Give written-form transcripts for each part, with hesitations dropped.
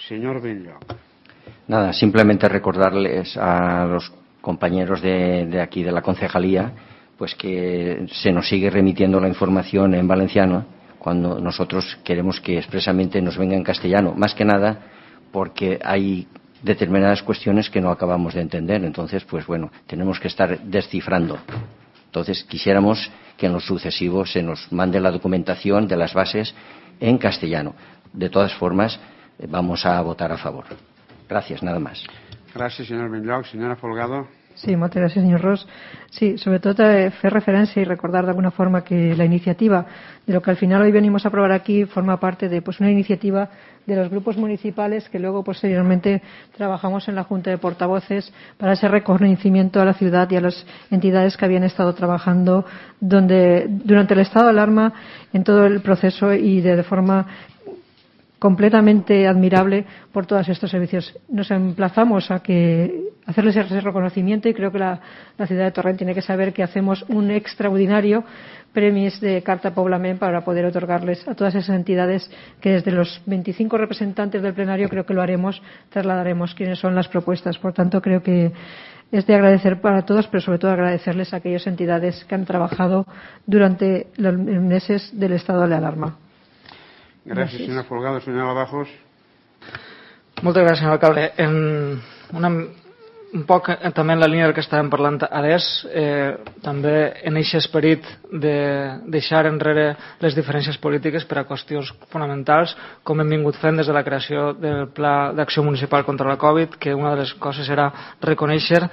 Señor Benlloch. Nada, simplemente recordarles a los compañeros de aquí, de la concejalía, pues que se nos sigue remitiendo la información en valenciano cuando nosotros queremos que expresamente nos venga en castellano. Más que nada porque hay determinadas cuestiones que no acabamos de entender. Entonces, pues bueno, tenemos que estar descifrando. Entonces, quisiéramos que en lo sucesivo se nos mande la documentación de las bases en castellano. De todas formas, vamos a votar a favor. Gracias, nada más. Gràcies, senyor Benlloch. Senyora Folgado. Sí, moltes gràcies, senyor Ros. Sí, sobretot fer referència y recordar de alguna forma que la iniciativa de lo que al final hoy venimos a aprobar aquí forma parte de una iniciativa de los grupos municipales que luego posteriormente trabajamos en la Junta de Portavoces para ese reconocimiento a la ciudad y a las entidades que habían estado trabajando durante el estado de alarma en todo el proceso y de forma completamente admirable por todos estos servicios. Nos emplazamos a hacerles ese reconocimiento y creo que la ciudad de Torrent tiene que saber que hacemos un extraordinario premis de Carta Poblament para poder otorgarles a todas esas entidades que desde los 25 representantes del plenario creo que lo haremos, trasladaremos quiénes son las propuestas. Por tanto, creo que es de agradecer para todos, pero sobre todo agradecerles a aquellas entidades que han trabajado durante los meses del estado de alarma. Gràcies, senyora Folgado. Senyora Bajos. Moltes gràcies, senyor alcalde. Un poc també en la línia del que estàvem parlant ara, també en aquest esperit de deixar enrere les diferències polítiques per a qüestions fonamentals, com hem vingut fent des de la creació del Pla d'Acció Municipal contra la Covid, que una de les coses era reconèixer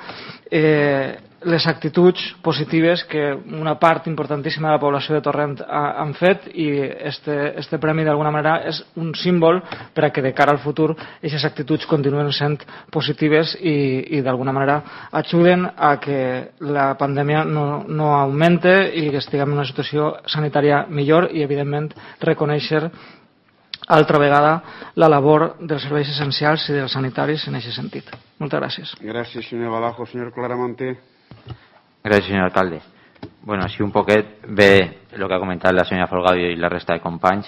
les actituds positives que una part importantíssima de la població de Torrent han fet, i este premi d'alguna manera és un símbol per a que de cara al futur aquestes actituds continuen sent positives i d'alguna manera ajuden a que la pandèmia no augmente i que estiguem en una situació sanitària millor, i evidentment reconèixer altra vegada la labor dels serveis essencials i dels sanitaris en aquest sentit. Moltes gràcies. Gràcies, senyor Balajo. Senyor Claramonte. Gracias, señor alcalde. Bueno, así un poquet ve lo que ha comentat la senyora Folgado i la resta de companys.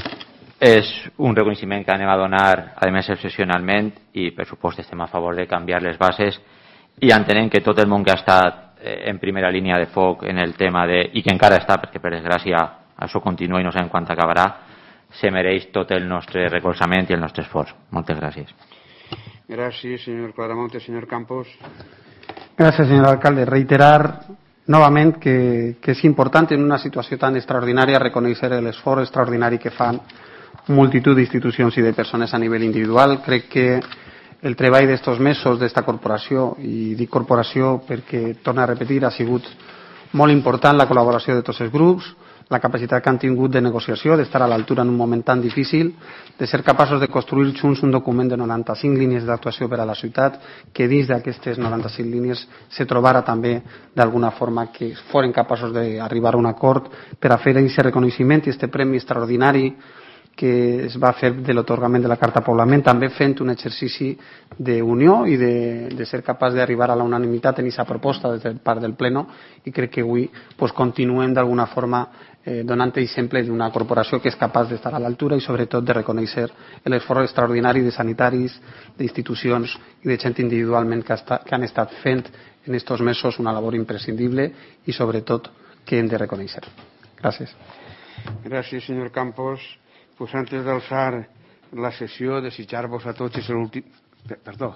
És un reconeixement que anem a donar, a més, excepcionalment, i per supost estem a favor de canviar les bases, i entenem que tot el món que ha estat en primera línia de foc en el tema i que encara està, perquè per desgràcia això continua i no sabem quan acabarà, se mereix tot el nostre recolzament i el nostre esforç. Moltes gràcies. Gràcies, senyor Claramonte. Senyor Campos. Gracias, señor alcalde. Reiterar novament que és important en una situació tan extraordinària reconèixer l'esforç extraordinari que fan multitud d'institucions i de persones a nivell individual. Crec que el treball d'estos mesos d'esta corporació, i dic corporació perquè, torno a repetir, ha sigut molt important la col·laboració de tots els grups, la capacitat que han tingut de negociació, d'estar a l'altura en un moment tan difícil, de ser capaços de construir junts un document de 95 línies d'actuació per a la ciutat, que dins d'aquestes 95 línies se trobara també d'alguna forma que foren capaços d'arribar a un acord per a fer aquest reconeixement i aquest premi extraordinari que es va fer de l'atorgament de la Carta Poblament, també fent un exercici d'unió i de ser capaç d'arribar a la unanimitat en aquesta proposta des de part del Pleno, i crec que avui continuem d'alguna forma donant exemple d'una corporació que és capaç d'estar a l'altura i sobretot de reconèixer l'esforç extraordinari de sanitaris, d'institucions i de gent individualment que han estat fent en aquests mesos una labor imprescindible i sobretot que hem de reconèixer. Gràcies. Gràcies, senyor Campos. Pues antes d'alçar la sessió, desitjar-vos a tots l'últim... Perdó.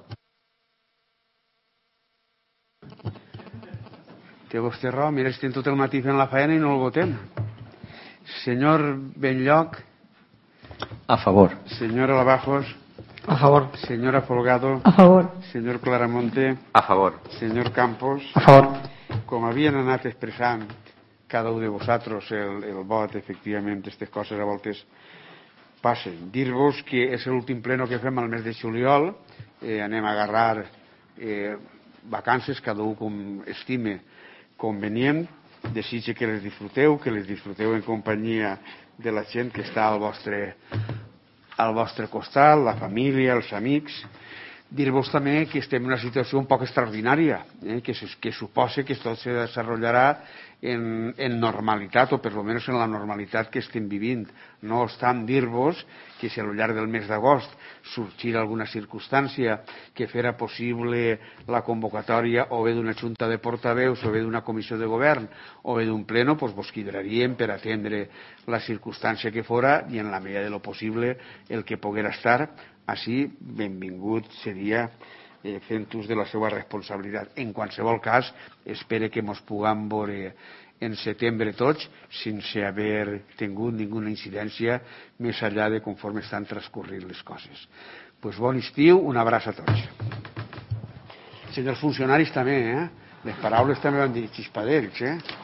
Té vostè raó, mira, estem tot el matí fent la feina i no el votem. Senyor Benlloch. A favor. Senyora Lavajos. A favor. Senyora Folgado. A favor. Senyor Claramonte. A favor. Senyor Campos. A favor. Com havien anat expressant cada un de vosaltres el vot, efectivament, aquestes coses a voltes passen. Dir-vos que és l'últim pleno que fem al mes de juliol, anem a agarrar vacances, cada un com estime convenient. Desitge que les disfruteu en companyia de la gent que està al vostre costat, la família, els amics. Dir-vos també que estem en una situació un poc extraordinària, que suposa que tot se desenvoluparà en normalitat, o per almenys en la normalitat que estem vivint. No obstant dir-vos que si al llarg del mes d'agost sorgirà alguna circumstància que fera possible la convocatòria o bé d'una junta de portaveus o bé d'una comissió de govern o bé d'un pleno, doncs vos cridaríem per atendre la circumstància que fora, i en la medida de lo possible el que poguera estar així, benvingut seria, fent ús de la seva responsabilitat. En qualsevol cas, espero que ens puguem veure en setembre tots sense haver tingut ninguna incidència més enllà de conforme estan transcorrint les coses. Pues bon estiu, un abraç a tots. Senyors funcionaris també, les paraules també van dir xispadells,